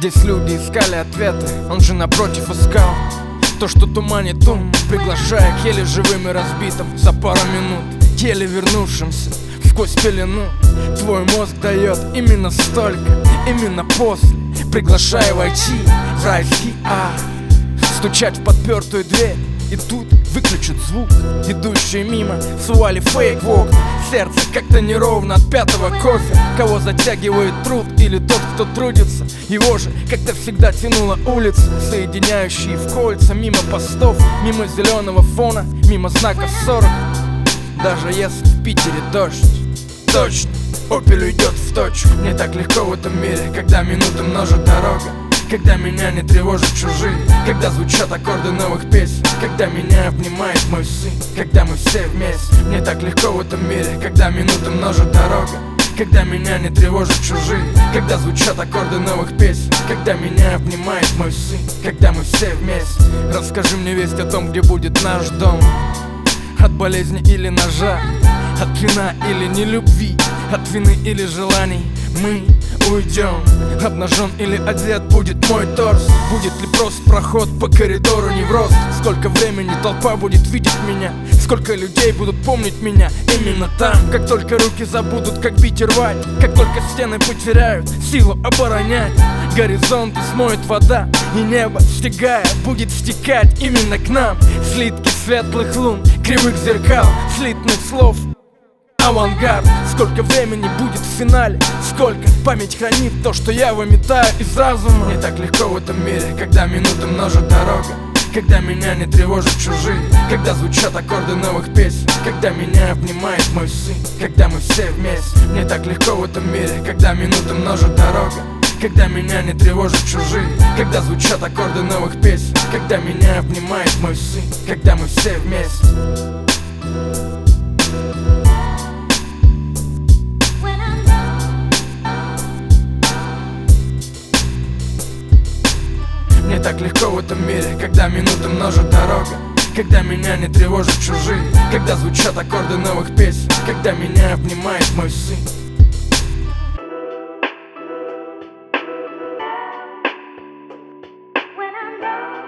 Здесь люди искали ответы, он же напротив искал то, что туманит ум, приглашая к еле живым и разбитым за пару минут, еле вернувшимся сквозь пелену. Твой мозг дает именно столько, именно после, приглашая войти в райский ад, стучать в подпертую дверь. И тут выключат звук, идущие мимо сували фейк в окна. Сердце как-то неровно от пятого кофе. Кого затягивает труд или тот, кто трудится, его же как-то всегда тянула улица, соединяющие в кольца. Мимо постов, мимо зеленого фона, мимо знака 40. Даже если в Питере дождь, точно, Opel уйдет в точку. Мне так легко в этом мире, когда минуты множит дорога, когда меня не тревожат чужие, когда звучат аккорды новых песен, когда меня обнимает мой сын, когда мы все вместе. Мне так легко в этом мире, когда минуты множит дорога, когда меня не тревожат чужие, когда звучат аккорды новых песен, когда меня обнимает мой сын, когда мы все вместе. Расскажи мне весть о том, где будет наш дом. От болезни или ножа, от вина или нелюбви, от вины или желаний мы уйдем. Обнажен или одет будет мой торс. Будет ли прост проход по коридору не в рост? Сколько времени толпа будет видеть меня? Сколько людей будут помнить меня именно там? Как только руки забудут, как бить и рвать, как только стены потеряют силу оборонять, горизонты смоет вода, и небо, стекая, будет стекать именно к нам. Слитки светлых лун, кривых зеркал, слитных слов, авангард. Сколько времени будет в финале, сколько память хранит то, что я выметаю из разума. Мне так легко в этом мире, когда минуты множит дорога, когда меня не тревожат чужие, когда звучат аккорды новых песен, когда меня обнимает мой сын, когда мы все вместе. Мне так легко в этом мире, когда минуты множит дорога, когда меня не тревожат чужие, когда звучат аккорды новых песен, когда меня обнимает мой сын, когда мы все вместе. Мне так легко в этом мире, когда минуты множит дорога, когда меня не тревожат чужие, когда звучат аккорды новых песен, когда меня обнимает мой сын. When I'm down.